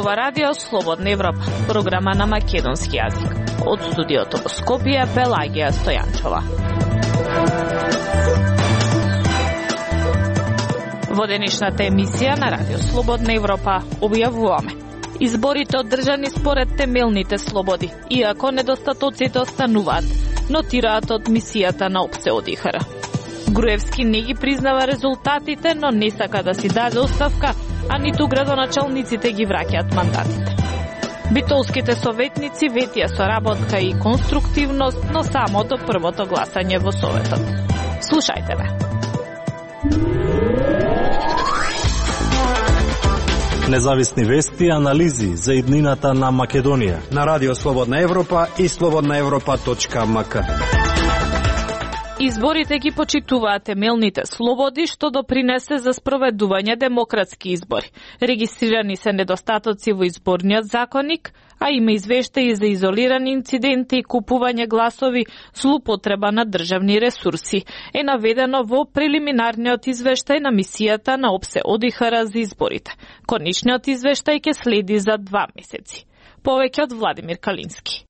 Зборува радио Слободна Европа, програма на македонски јазик. Од студиото во Скопје, Пелагија Стојанчова. Во денешната емисија на радио Слободна Европа објавуваме: изборите одржани според темелните слободи, иако недостатоците остануваат, нотираат од мисијата на ОПСЕ ОДИХР. Груевски не ги признава резултатите, но не сака да си даде оставка, а ниту градоначалниците ги враќаат мандатите. Битолските советници ветија соработка и конструктивност, но само до првото гласање во Советот. Слушајте ме. Независни вести и анализи за иднината на Македонија на Радио Слободна Европа и slobodnaevropa.mk. Изборите ги почитуваат темелните слободи, што допринесе за спроведување демократски избори. Регистрирани се недостатоци во изборниот законник, а има извештаи за изолирани инциденти и купување гласови, злоупотреба на државни ресурси. Е наведено во прелиминарниот извештај на мисијата на ОПСЕ ОДИХР за изборите. Конечниот извештај ќе следи за 2 месеци. Повеќе од Владимир Калински.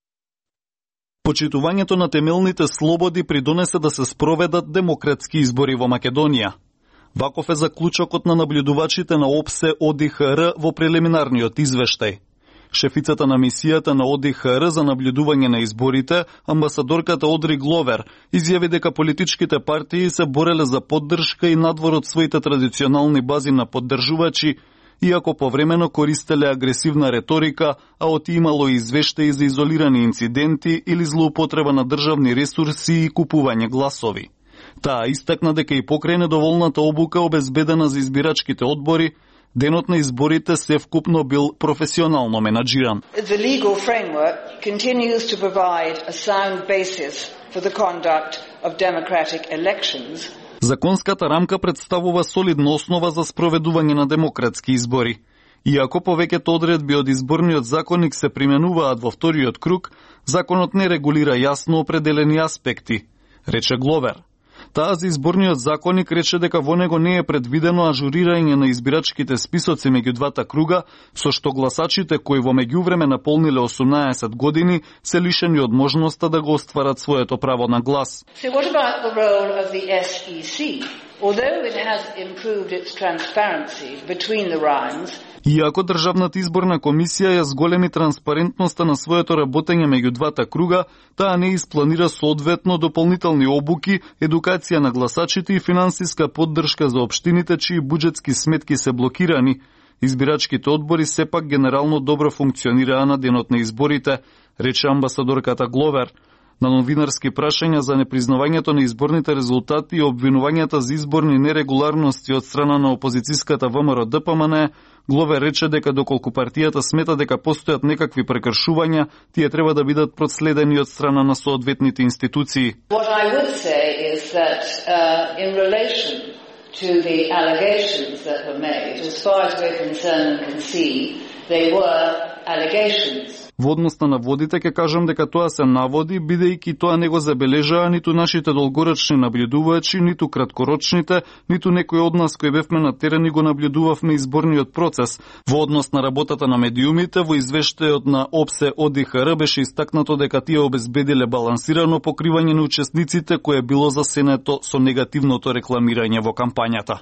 Почитувањето на темелните слободи придонесе да се спроведат демократски избори во Македонија. Ваков е заклучокот на наблюдувачите на ОПСЕ ОДИХР во прелиминарниот извештај. Шефицата на мисијата на ОДИХР за наблюдување на изборите, амбасадорката Одри Гловер, изјави дека политичките партии се бореле за поддршка и надвор од своите традиционални бази на поддржувачи, иако повремено користеле агресивна реторика, а отимало извештаи за изолирани инциденти или злоупотреба на државни ресурси и купување гласови. Таа истакна дека и покрај недоволната обука обезбедена за избирачките одбори, денот на изборите севкупно бил професионално менаџиран. The legal framework continues to provide a sound basis for the conduct of democratic elections. Законската рамка представува солидна основа за спроведување на демократски избори. Иако повеќето одредби од изборниот законник се применуваат во вториот круг, законот не регулира јасно определени аспекти, рече Гловер. Таа за изборниот законник рече дека во него не е предвидено ажурирање на избирачките списоци меѓу двата круга, со што гласачите кои во меѓувреме наполниле 18 години се лишени од можноста да го остварат своето право на глас. So what about the role of the SEC? Although it has improved its transparency between the rounds, иако Државната изборна комисија ја зголеми транспарентноста на своето работење меѓу двата круга, таа не испланира соодветно дополнителни обуки, едукација на гласачите и финансиска поддршка за општините чии буџетски сметки се блокирани. Избирачките одбори сепак генерално добро функционираа на денот на изборите, рече амбасадорката Гловер. На новинарски прашања за непризнавањето на изборните резултати и обвинувањата за изборни нерегуларности од страна на опозицијската ВМРО ДПМН, Гловер рече дека доколку партијата смета дека постојат некакви прекршувања, тие треба да бидат проследени од страна на соодветните институции. What I would say is that in relation to the allegations that were made, as far as we're concerned and can see, they were allegations. Во однос на наводите ќе кажам дека тоа се наводи, бидејќи тоа не го забележаа ниту нашите долгорочни наблюдувачи, ниту краткорочните, ниту некој од нас кои бевме на терен и го наблюдувавме изборниот процес. Во однос на работата на медиумите, во извештајот на ОПСЕ ОДИХР беше истакнато дека тие обезбедиле балансирано покривање на учесниците кое било засенето со негативното рекламирање во кампањата.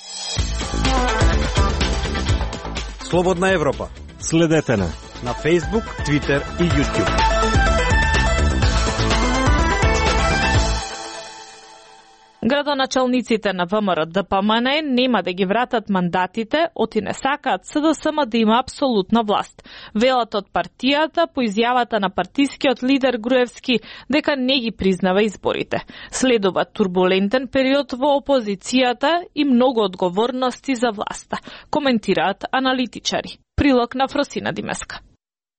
Слободна Европа. Следете на Facebook, Twitter и YouTube. Градоначалниците на ВМРО ДПМН нема да ги вратат мандатите, оти не сакаат СДСМ да има апсолутна власт. Велат од партијата по изјавата на партискиот лидер Груевски дека не ги признава изборите. Следува турбулентен период во опозицијата и многу одговорности за власта, коментираат аналитичари. Прилог на Фросина Димеска.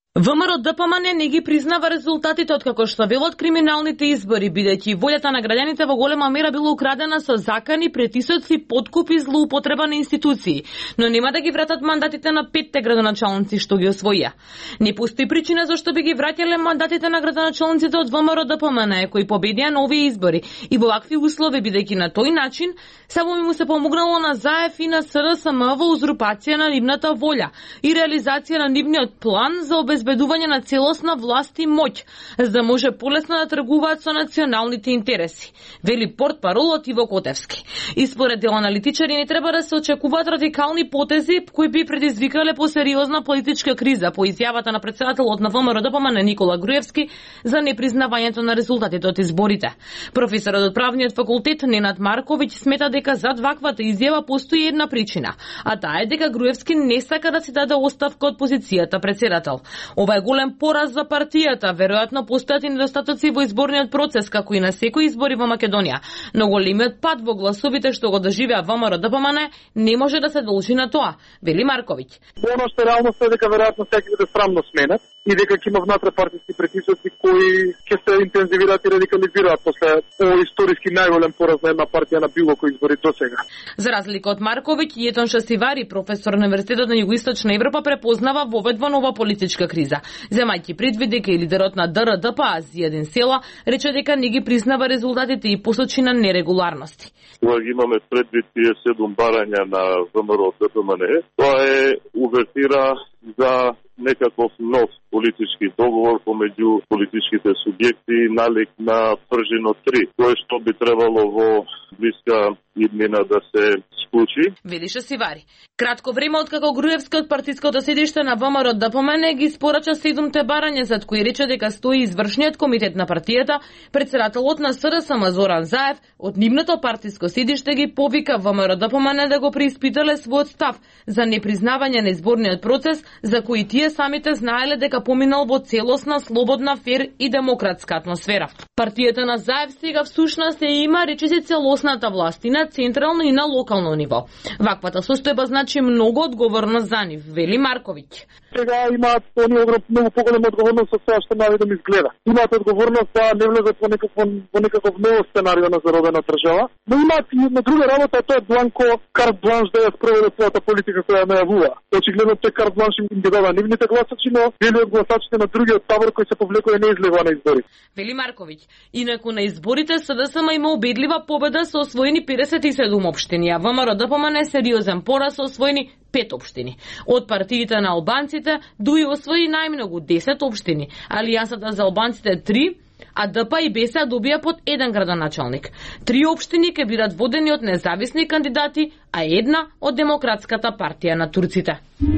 ВМРО-ДПМН не ги признава резултатите од како што велат криминалните избори, бидејќи волјата на граѓаните во голема мера била украдена со закани, притисоци, подкупи и злоупотреба на институции, но нема да ги вратат мандатите на 5 градоначалници што ги освоија. Не постои причина зашто би ги враќале мандатите на градоначалниците од ВМРО-ДПМН кои победија на овие избори и во вакви услови, бидејќи на тој начин само му се помогнало на ЗАЕФ и на СРСМ во узурпација на нивната волја и реализација на нивниот план за обезбедување на целосна власт и моќ, за да може полесно да тргуваат со националните интереси, вели портпаролот Иво Котевски. И според дел аналитичари не треба да се очекуваат радикални потези кои би предизвикале посериозна политичка криза, по изјавата на претседателот на ВМРО-ДПМН Никола Груевски за непризнавањето на резултатите од изборите. Професорот од правниот факултет Ненад Марковиќ смета дека зад ваквата изјава постои една причина, а таа е дека Груевски не сака да си даде оставка од позицијата претседател. Ова е голем пораз за партијата, веројатно постојат и недостатоци во изборниот процес, како и на секои избори во Македонија, но големиот пад во гласовите што го доживеа ВМРО-ДПМН не може да се должи на тоа, вели Марковиќ. Оно што реално е дека веројатно ќе биде срамно сменет и дека ќе има внатре-партиски притисоци кои ќе се интензивираат и радикализираат после овој историски најголем пораз на една партија на било кој избори до сега. За разлика од Марковиќ, Јетон Шасивари, професор на Универзитетот на Југоисточна Европа, препознава воведба нова политичка криза. Земајќи предвид дека и лидерот на ДРДПА Зијадин Села рече дека не ги признава резултатите и посочи на нерегуларности. Кога ги имаме предвид тие 7 барања на ВМРО-ДПМН, тоа е увертира за некаков нов политички договор помеѓу политичките субјекти, налик на пржино 3, кое што би требало во блиска иднина да се склучи. Вели Шасивари. Кратко време откако Груевски од партиското седиште на ВМРО-ДПМН ги испорача 7 барања, зад кои рече дека стои извршниот комитет на партијата, претседателот на СРСМ Зоран Заев од нивното партиско седиште ги повика ВМРО-ДПМН да го преиспитале својот став за непризнавање на изборниот процес, за кои тие самите знаеле дека поминал во целосна, слободна, фер и демократска атмосфера. Партијата на Заев сега всушност има речиси целосната власт и на централно и на локално ниво. Ваквата состојба значи многу одговорност за нив, вели Марковиќ. Сега имаат они многу поголема одговорност со тоа што навидом изгледа. Имаат одговорност да не влезат во некаков ново сценарио на заробена држава, но имаат и една друга работа, тоа е бланко карт бланш да ја спроведат својата политика која најавува. Очигледно тој карт бланш им ги дава нивните гласачи, но делиот гласачите на другиот табор кој се повлекува не излегува на избори. Вели Марковиќ. Инаку на изборите СДСМ има убедлива победа со освоени 57 општини, а ВМРО-ДПМН сериозен пораз со освоени 5 општини. Од партиите на албанците ДУИ освои најмногу 10 општини, Алијансата за албанците 3, а ДП и БСА добија под 1 градоначалник. 3 општини ќе бидат водени од независни кандидати, а една од Демократската партија на турците.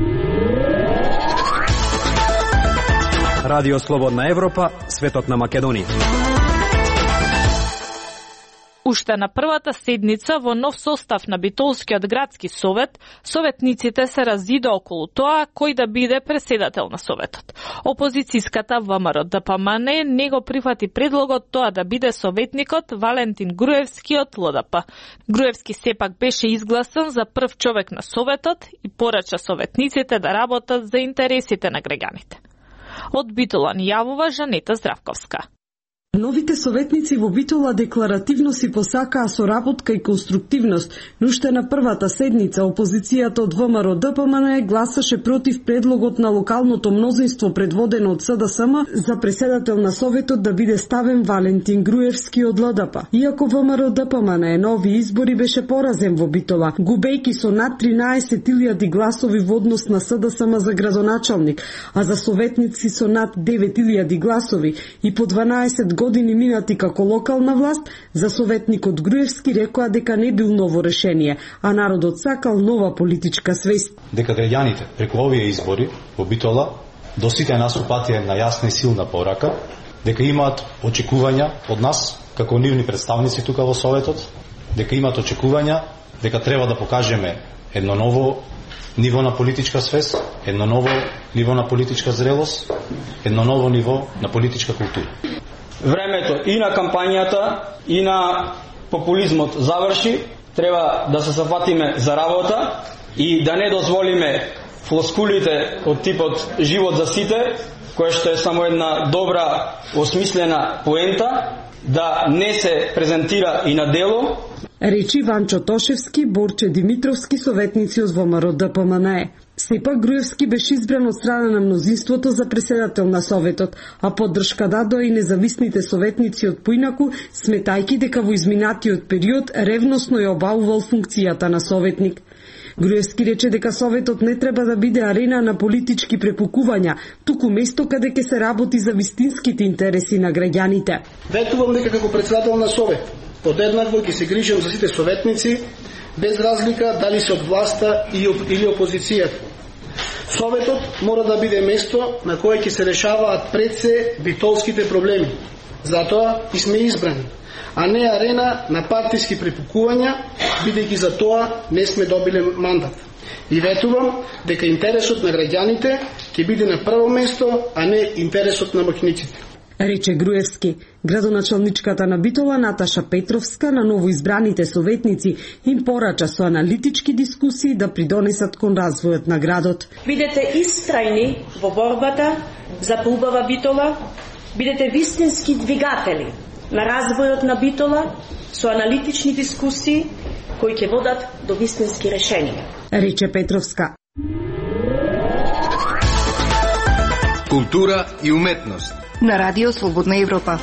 Радио Слободна Европа, светот на Македонија. Уште на првата седница во нов состав на Битолскиот градски совет, советниците се разида околу тоа кој да биде преседател на советот. Опозицијската ВМРО-ДПМН не го прифати предлогот тоа да биде советникот Валентин Груевски од ЛДП. Груевски сепак беше изгласан за прв човек на советот и порача советниците да работат за интересите на граѓаните. Од Битола ни јавува Жанета Здравковска. Новите советници во Битола декларативно си посакаа соработка и конструктивност, но уште на првата седница опозицијата од ВМРО-ДПМН гласаше против предлогот на локалното мнозинство предводено од СДСМ за преседател на советот да биде ставен Валентин Груевски од ЛДП. Иако ВМРО-ДПМН нови избори беше поразен во Битола, губејќи со над 13.000 гласови во однос на СДСМ за градоначалник, а за советници со над 9.000 гласови и по 12 години минати како локална власт, за советникот Груевски рекоа дека не бил ново решение, а народот сакал нова политичка свест. Дека граѓаните преку овие избори во Битола до сите нас упатија една јасна и силна порака, дека имаат очекувања од нас како нивни представници тука во советот, дека имаат очекувања дека треба да покажеме едно ново ниво на политичка свест, едно ново ниво на политичка зрелост, едно ново ниво на политичка култура. Времето и на кампањата и на популизмот заврши, треба да се зафатиме за работа и да не дозволиме флоскулите од типот живот за сите која што е само една добра, осмислена поента, да не се презентира и на дело. Речи Ванчо Тошевски, Борче Димитровски, советници од ВМРО ДПМНЕ. Сепак Груевски беше избран од страна на мнозинството за председател на Советот, а поддршка дадоа и независните советници од поинаку, сметајки дека во изминатиот период ревносно ја обавувал функцијата на советник. Груевски рече дека Советот не треба да биде арена на политички препукувања, туку место каде ќе се работи за вистинските интереси на граѓаните. Ветувам дека како председател на Совет, подеднакво ќе се грижам за сите советници, без разлика дали се од власта или опозицијата. Советот мора да биде место на кое ќе се решаваат пред се битолските проблеми. Затоа и сме избрани, а не арена на партиски препукувања, бидејќи за тоа не сме добиле мандат. И ветувам дека интересот на граѓаните ќе биде на прво место, а не интересот на махиниците. Рече Груевски. Градоначалничката на Битола Наташа Петровска на новоизбраните советници им порача со аналитички дискусии да придонесат кон развојот на градот. Бидете истрајни во борбата за поубава Битола, бидете вистински двигатели на развојот на Битола со аналитични дискусии кои ќе водат до вистински решенија. Рече Петровска. Култура и уметност на Радио Слободна Европа.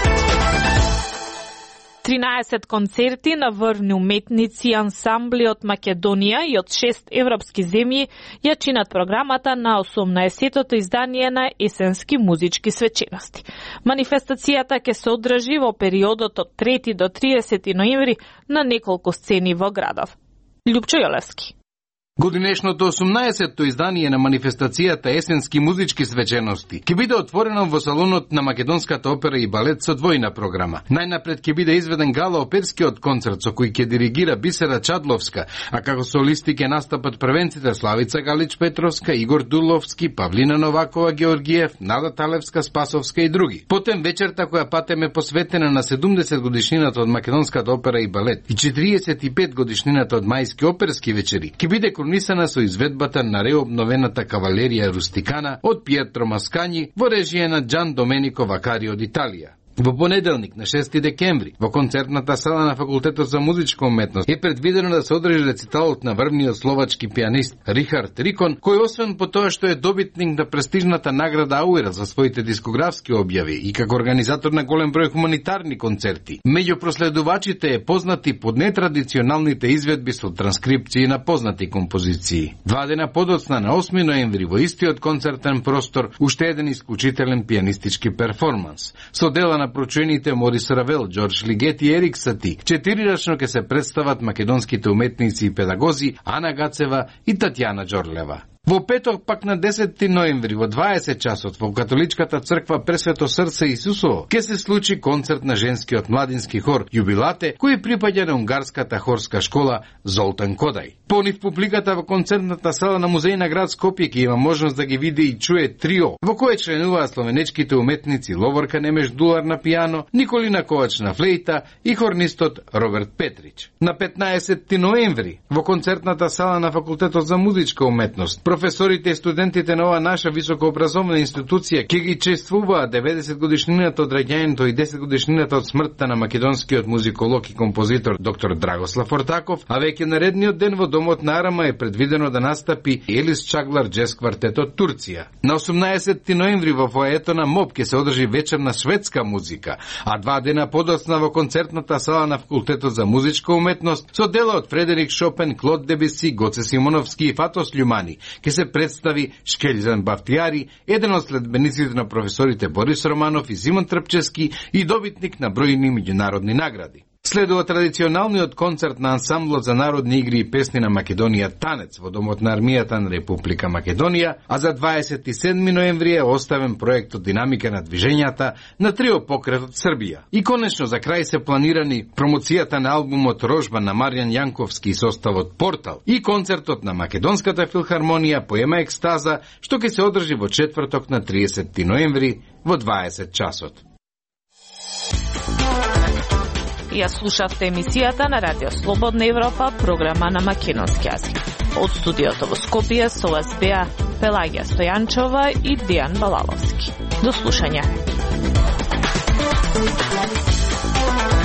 13 концерти на врвни уметници и ансамбли од Македонија и од 6 европски земји ја чинат програмата на 18-тото издание на есенски музички свечености. Манифестацијата ќе се одржи во периодот од 3 до 30 ноември на неколку сцени во градов. Љупчо Јолевски. Годинешното 18-то издание на манифестацијата Есенски музички свечености ќе биде отворено во салонот на Македонската опера и балет со двојна програма. Најнапред ќе биде изведен гала-оперскиот концерт со кој ќе диригира Бисера Чадловска, а како солисти ќе настапат првенците Славица Галич Петровска, Игор Дуловски, Павлина Новакова Георгиев, Нада Талевска Спасовска и други. Потем вечерта која патем е посветена на 70 годишнината од Македонската опера и балет и 45 годишнината од Мајски оперски вечери ќе биде кронисана со изведбата на реобновената кавалерија рустикана од Пиетро Маскањи во режија на Джан Доменико Вакари од Италија. Во понеделник, на 6 декември, во концертната сала на Факултетот за музичка уметност е предвидено да се одржи рециталот на врвниот словачки пианист Рихард Рикон, кој освен по тоа што е добитник на престижната награда Ауера за своите дискографски објави и како организатор на голем број хуманитарни концерти, меѓу проследувачите е познати под нетрадиционалните изведби со транскрипции на познати композиции. 2 дена подоцна, на 8 ноември, во истиот концертен простор, уште еден исклучителен пианистички перформанс. Со дела на прочуените Морис Равел, Џорџ Лигет и Ерик Сати, четирирачно ќе се представат македонските уметници и педагози Ана Гацева и Татјана Џорлева. Во петок, пак на 10 ноември, во 20 часот, во Католичката црква Пресвето Срце Исусово, ќе се случи концерт на женскиот младински хор Јубилате, кој припаѓа на унгарската хорска школа Золтан Кодај. По нив публиката во концертната сала на Музеј на град Скопје ќе има можност да ги види и чуе трио, во кое членуваат словенечките уметници Ловорка Немеш Дулар на пијано, Николина Ковач на флејта и хорнистот Роберт Петрич. На 15 ноември, во концертната сала на Факултетот за музичка уметност, професорите и студентите на оваа наша високообразовна институција ќе ги чествуваат 90 годишнината од раѓањето и 10 годишнината од смртта на македонскиот музиколог и композитор доктор Драгослав Ортаков, а веќе наредниот ден во Домот на Арама е предвидено да настапи Елис Чаглар джез квартет од Турција. На 18 ноември во фоаето на МОБ ќе се одржи вечер на шведска музика, а 2 дена подоцна во концертната сала на Факултетот за музичка уметност со дела од Фредерик Шопен, Клод Дебиси, Гоце Симоновски и Фатос Љумани ќе се представи Шкелјзан Бафтијари, еден од следбениците на професорите Борис Романов и Зимон Трпчевски и добитник на бројни меѓународни награди. Следува традиционалниот концерт на ансамблот за народни игри и песни на Македонија Танец во Домот на армијата на Република Македонија, а за 27 ноември е оставен проектот Динамика на движењата на трио Покретот Србија. И конечно за крај се планирани промоцијата на албумот Рожба на Маријан Јанковски и составот Портал и концертот на Македонската филхармонија Поема екстаза, што ќе се одржи во четврток на 30 ноември во 20 часот. Ја слушавте емисијата на Радио Слободна Европа, програма на македонски јазик. Од студиото во Скопје со вас беа Пелагија Стојанчова и Дијан Балаловски. До слушање.